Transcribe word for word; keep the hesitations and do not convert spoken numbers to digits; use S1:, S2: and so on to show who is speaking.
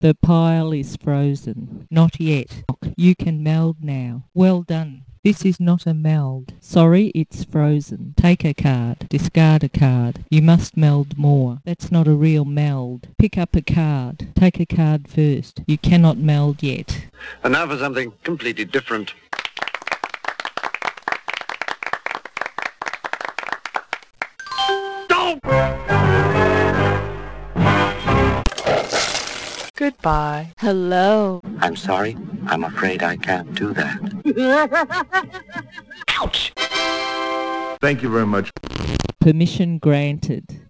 S1: The pile is frozen. Not yet. You can meld now. Well done. This is not a meld. Sorry, it's frozen. Take a card. Discard a card. You must meld more. That's not a real meld. Pick up a card. Take a card first. You cannot meld yet.
S2: And now for something completely different.
S3: Goodbye.
S4: Hello.
S5: I'm sorry. I'm afraid I can't do that.
S2: Ouch!
S6: Thank you very much.
S1: Permission granted.